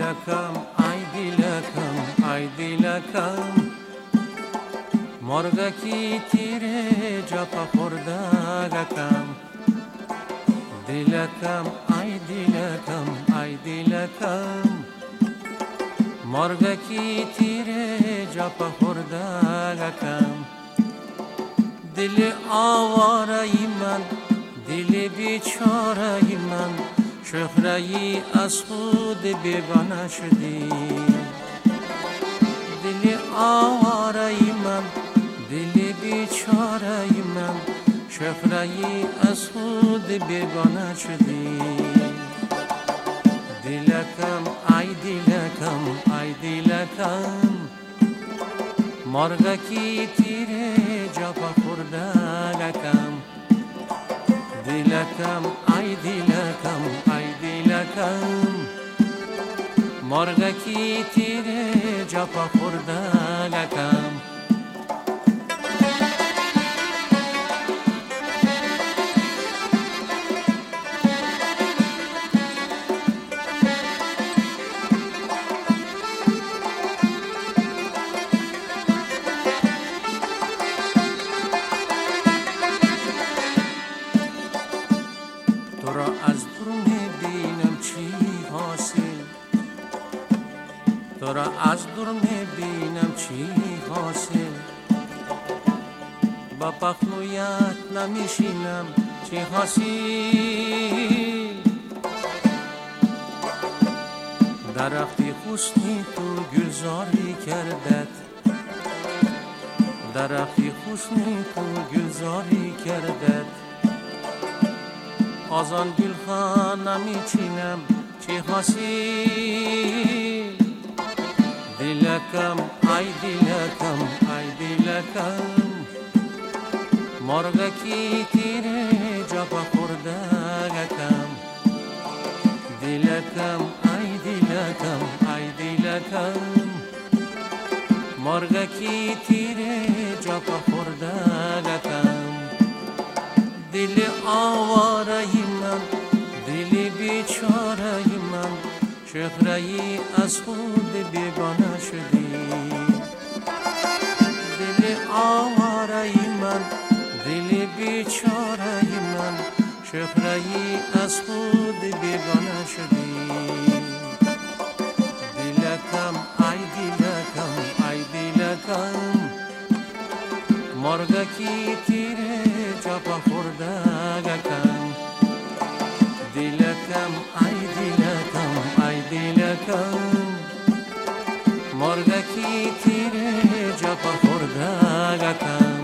دلکم ای دلکم ای دلکم مرغکی تیره جپا خوردگکم دلکم ای دلکم ای دلکم مرغکی تیره جپا خوردگکم دل آواره من دل بیچاره من شهره‌ای از خود بیگانه شدی دل آواره من دل بیچاره من شهره‌ای از خود بیگانه شدی دلکم ای دلکم ای دلکم مرغکی تیره جپا خوردگکم دلکم ای دلکم ای دلکم مرغکی تیره جپا خوردگکم تو را از دور میبینم چی حاصل تو را از دور میبینم چی حاصل با پهلویت نمیشینم چی حاصل درختی حسنی تو گلزاری کردت درختی حسنی تو گلزاری کردت از آن گلها نمیچینم چی حاصل دلکم ای دلکم ای دلکم مرغکی تیره جپا خوردگکم دلکم ای دلکم ای دلکم مرغکی تیره جپا خوردگکم دل آواره من دل بیچاره من شهره‌ای از خود بیگانه شدی دل آواره من دل بیچاره من شهره‌ای از خود بیگانه شدی دلکم ای دلکم ای دلکم مرغکی تیره جپا خوردگکم دلکم ای دلکم ای دلکم مرغکی تیره جپا خوردگکم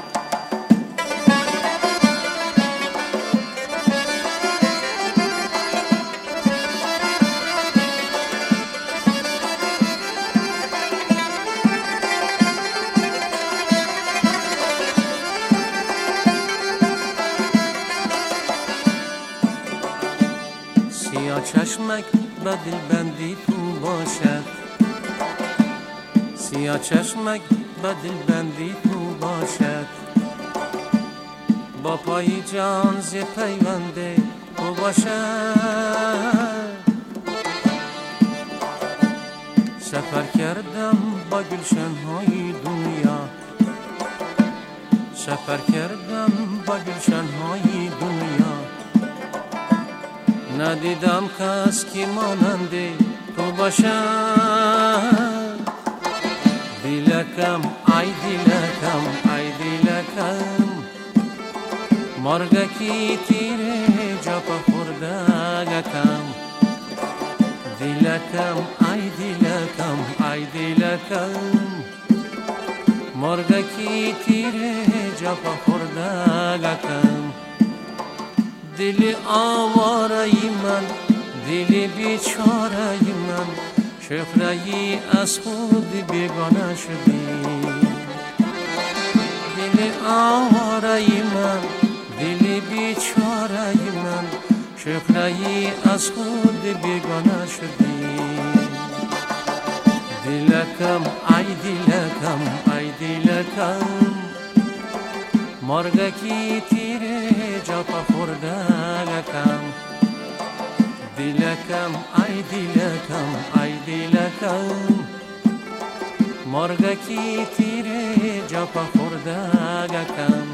سیاه چشمک به دل بندی تو باشد سیاه چشمک به دل بندی تو باشد با پای جان ز پیونده تو باشد سفر کردم با گلشنهای دنیا سفر کردم با گلشنهای دنیا ندیدم کس که ماننده تو باشد دلکم ای دلکم ای دلکم مرغکی تیره جپا خوردگکم دلکم ای دلکم ای دلکم مرغکی تیره جپا خوردگکم دل آواره من دل بیچاره من شهره‌ای از خود بیگانه شدی دل آواره من دل بیچاره من شهره‌ای از خود بیگانه شدی دلکم ای دلکم ای دلکم مرغکی تیره جپا خوردگکم دیلکم ای دیلکم ای دیلکم مرغکی تیره جاپا خوردگکم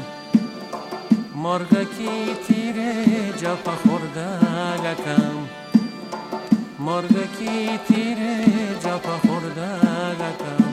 مرغکی تیره جاپا خوردگکم مرغکی تیره جاپا خوردگکم